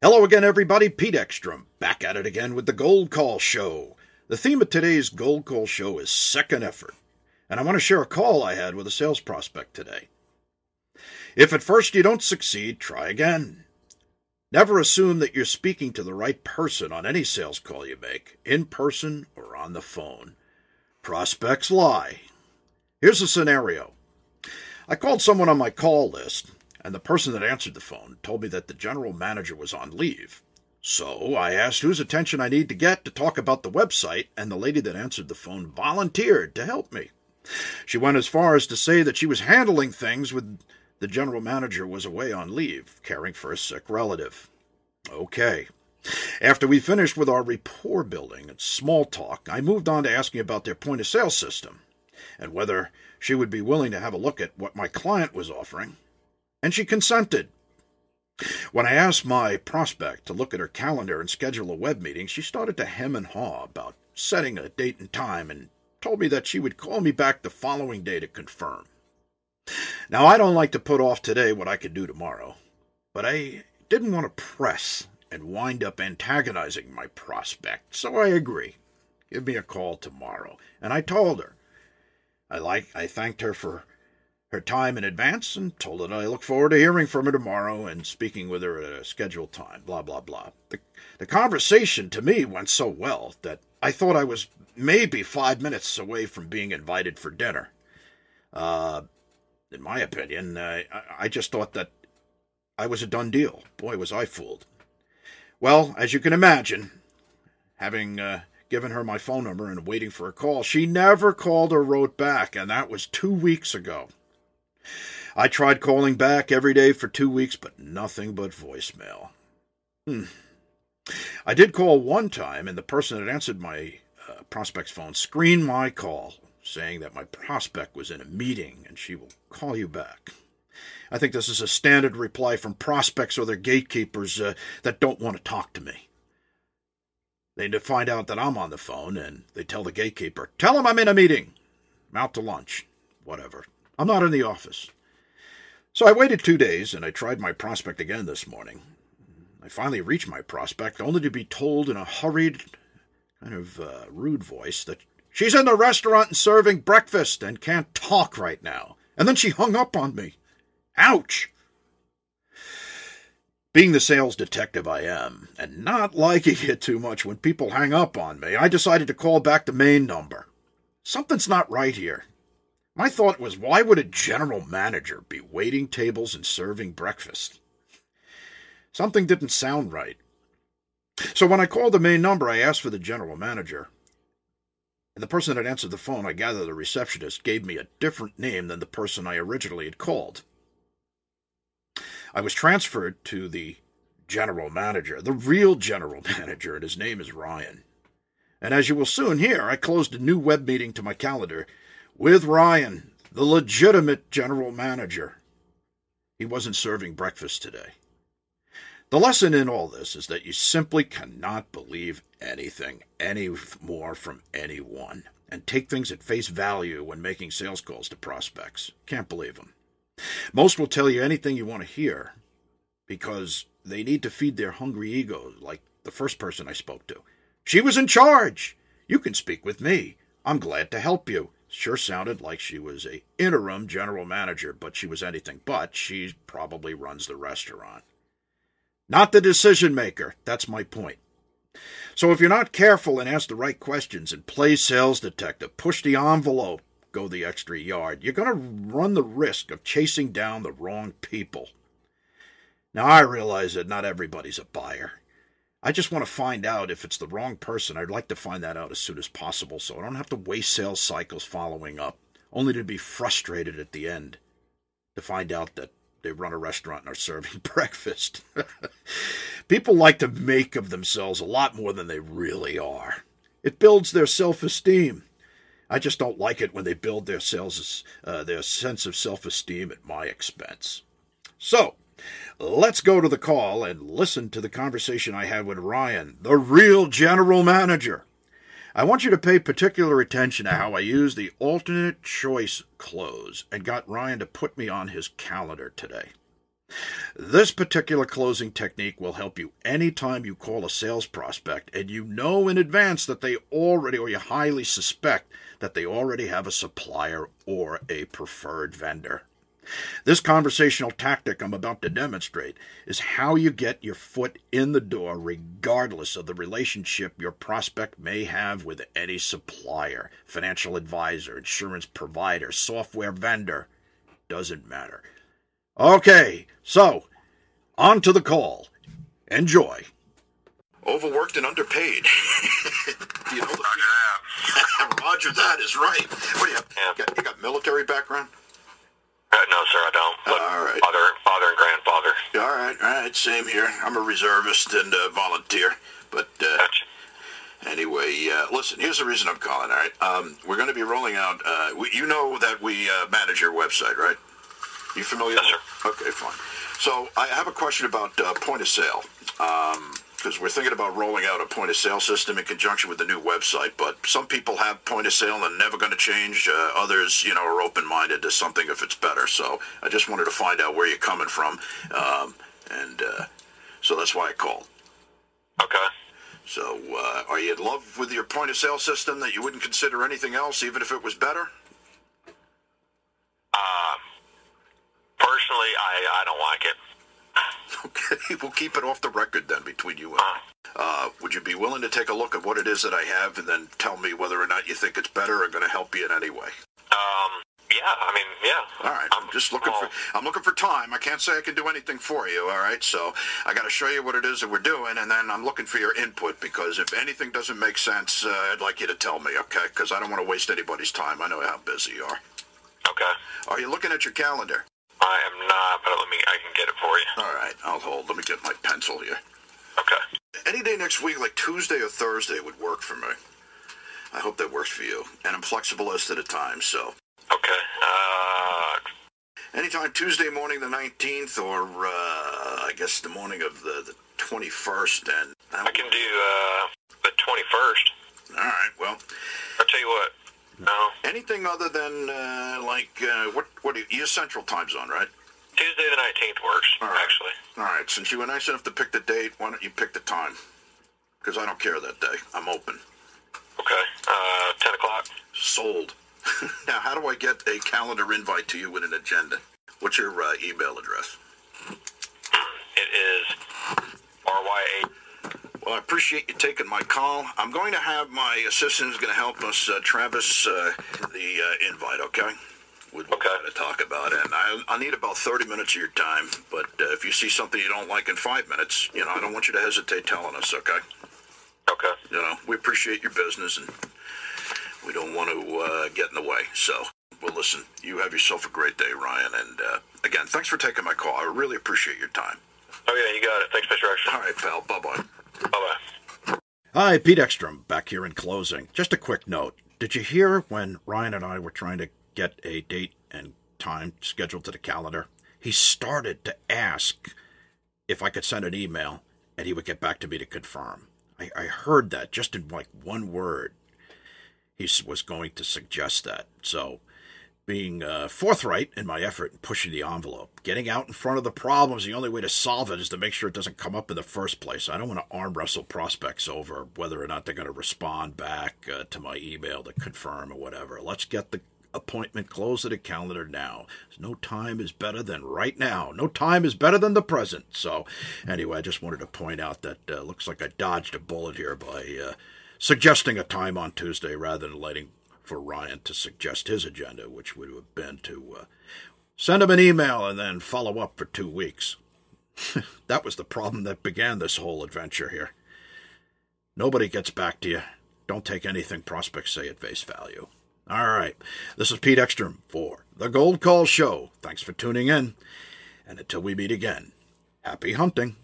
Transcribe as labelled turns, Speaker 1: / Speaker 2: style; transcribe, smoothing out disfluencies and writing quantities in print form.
Speaker 1: Hello again, everybody. Pete Ekstrom, back at it again with the Gold Call Show. The theme of today's Gold Call Show is second effort, and I want to share a call I had with a sales prospect today. If at first you don't succeed, try again. Never assume that you're speaking to the right person on any sales call you make, in person or on the phone. Prospects lie. Here's a scenario. I called someone on my call list, and the person that answered the phone told me that the general manager was on leave. So I asked whose attention I need to get to talk about the website, and the lady that answered the phone volunteered to help me. She went as far as to say that she was handling things with the general manager was away on leave, caring for a sick relative. Okay. After we finished with our rapport building and small talk, I moved on to asking about their point of sale system, and whether she would be willing to have a look at what my client was offering. And she consented. When I asked my prospect to look at her calendar and schedule a web meeting, she started to hem and haw about setting a date and time and told me that she would call me back the following day to confirm. Now, I don't like to put off today what I could do tomorrow, but I didn't want to press and wind up antagonizing my prospect, so I agree. Give me a call tomorrow. And I told her. I thanked her for her time in advance and told her that I look forward to hearing from her tomorrow and speaking with her at a scheduled time, blah, blah, blah. The conversation to me went so well that I thought I was maybe 5 minutes away from being invited for dinner. In my opinion, I just thought that I was a done deal. Boy, was I fooled. Well, as you can imagine, having given her my phone number and waiting for a call, she never called or wrote back, and that was 2 weeks ago. I tried calling back every day for 2 weeks, but nothing but voicemail. I did call one time, and the person that answered my prospect's phone screened my call, saying that my prospect was in a meeting and she will call you back. I think this is a standard reply from prospects or their gatekeepers that don't want to talk to me. They find out that I'm on the phone, and they tell the gatekeeper, "Tell him I'm in a meeting. I'm out to lunch." Whatever. I'm not in the office. So I waited 2 days, and I tried my prospect again this morning. I finally reached my prospect, only to be told in a hurried, kind of rude voice that she's in the restaurant and serving breakfast and can't talk right now. And then she hung up on me. Ouch! Being the sales detective I am, and not liking it too much when people hang up on me, I decided to call back the main number. Something's not right here. My thought was, why would a general manager be waiting tables and serving breakfast? Something didn't sound right. So when I called the main number, I asked for the general manager. And the person that answered the phone, I gather the receptionist, gave me a different name than the person I originally had called. I was transferred to the general manager, the real general manager, and his name is Ryan. And as you will soon hear, I closed a new web meeting to my calendar with Ryan, the legitimate general manager. He wasn't serving breakfast today. The lesson in all this is that you simply cannot believe anything anymore from anyone and take things at face value when making sales calls to prospects. Can't believe them. Most will tell you anything you want to hear because they need to feed their hungry egos, like the first person I spoke to. She was in charge. You can speak with me. I'm glad to help you. Sure sounded like she was a interim general manager, but she was anything but. She probably runs the restaurant. Not the decision maker. That's my point. So if you're not careful and ask the right questions and play sales detective, push the envelope, go the extra yard, you're going to run the risk of chasing down the wrong people. Now, I realize that not everybody's a buyer. I just want to find out if it's the wrong person. I'd like to find that out as soon as possible so I don't have to waste sales cycles following up, only to be frustrated at the end to find out that they run a restaurant and are serving breakfast. People like to make of themselves a lot more than they really are. It builds their self-esteem. I just don't like it when they build their sense of self-esteem at my expense. So, let's go to the call and listen to the conversation I had with Ryan, the real general manager. I want you to pay particular attention to how I used the alternate choice close and got Ryan to put me on his calendar today. This particular closing technique will help you anytime you call a sales prospect and you know in advance that they already, or you highly suspect that they already have a supplier or a preferred vendor. This conversational tactic I'm about to demonstrate is how you get your foot in the door regardless of the relationship your prospect may have with any supplier, financial advisor, insurance provider, software vendor. Doesn't matter. Okay, so, on to the call. Enjoy. Overworked and underpaid. You know the Roger that is right. What do you have? Yeah. You got military background?
Speaker 2: No, sir, I don't. But
Speaker 1: all right.
Speaker 2: Father and grandfather.
Speaker 1: All right, same here. I'm a reservist and a volunteer. But
Speaker 2: Gotcha.
Speaker 1: Anyway, listen, here's the reason I'm calling, all right? We're going to be rolling out, you know that we manage your website, right? You familiar?
Speaker 2: Yes, sir.
Speaker 1: Okay, fine. So I have a question about point of sale. Because we're thinking about rolling out a point of sale system in conjunction with the new website, but some people have point of sale and they're never going to change. Others, are open-minded to something if it's better. So I just wanted to find out where you're coming from, and so that's why I called.
Speaker 2: Okay.
Speaker 1: So are you in love with your point of sale system that you wouldn't consider anything else, even if it was better?
Speaker 2: Personally, I don't like it.
Speaker 1: Okay, we'll keep it off the record then between you and me. Would you be willing to take a look at what it is that I have and then tell me whether or not you think it's better or going to help you in any way?
Speaker 2: Yeah.
Speaker 1: All right, I'm looking for time. I can't say I can do anything for you, all right? So I got to show you what it is that we're doing, and then I'm looking for your input, because if anything doesn't make sense, I'd like you to tell me, okay? Because I don't want to waste anybody's time. I know how busy you are.
Speaker 2: Okay.
Speaker 1: Are you looking at your calendar?
Speaker 2: I am not, but I can get it for you.
Speaker 1: All right, I'll hold. Let me get my pencil here.
Speaker 2: Okay.
Speaker 1: Any day next week, like Tuesday or Thursday, would work for me. I hope that works for you. And I'm flexible as to the time, so.
Speaker 2: Okay.
Speaker 1: Anytime Tuesday morning the 19th, or I guess the morning of the 21st. And
Speaker 2: I can do the 21st.
Speaker 1: All right, well.
Speaker 2: I'll tell you what. No.
Speaker 1: Anything other than, what you're Central Time Zone, right?
Speaker 2: Tuesday the 19th works, actually.
Speaker 1: All right, since you were nice enough to pick the date, why don't you pick the time? Because I don't care that day. I'm open.
Speaker 2: Okay, 10 o'clock.
Speaker 1: Sold. Now, how do I get a calendar invite to you with an agenda? What's your email address?
Speaker 2: It is RYA.
Speaker 1: Well, I appreciate you taking my call. I'm going to have my assistant who's going to help us, Travis, the invite, okay? We're going to talk about it. And I'll need about 30 minutes of your time, but if you see something you don't like in 5 minutes, I don't want you to hesitate telling us, okay?
Speaker 2: Okay.
Speaker 1: We appreciate your business, and we don't want to get in the way. So, well, listen, you have yourself a great day, Ryan. And, again, thanks for taking my call. I really appreciate your time.
Speaker 2: Oh, yeah, you got it. Thanks, Mr. Ekstrom.
Speaker 1: All right, pal. Bye-bye.
Speaker 2: Bye-bye.
Speaker 1: Hi, Pete Ekstrom, back here in closing. Just a quick note. Did you hear when Ryan and I were trying to get a date and time scheduled to the calendar? He started to ask if I could send an email, and he would get back to me to confirm. I heard that just in like one word. He was going to suggest that. So, being forthright in my effort in pushing the envelope, getting out in front of the problems, the only way to solve it is to make sure it doesn't come up in the first place. I don't want to arm wrestle prospects over whether or not they're going to respond back to my email to confirm or whatever. Let's get the appointment closed to the calendar now. No time is better than right now. No time is better than the present. So, anyway, I just wanted to point out that looks like I dodged a bullet here by suggesting a time on Tuesday rather than waiting for Ryan to suggest his agenda, which would have been to send him an email and then follow up for 2 weeks. That was the problem that began this whole adventure here. Nobody gets back to you. Don't take anything prospects say at face value. All right, this is Pete Ekstrom for The Gold Call Show. Thanks for tuning in, and until we meet again, happy hunting.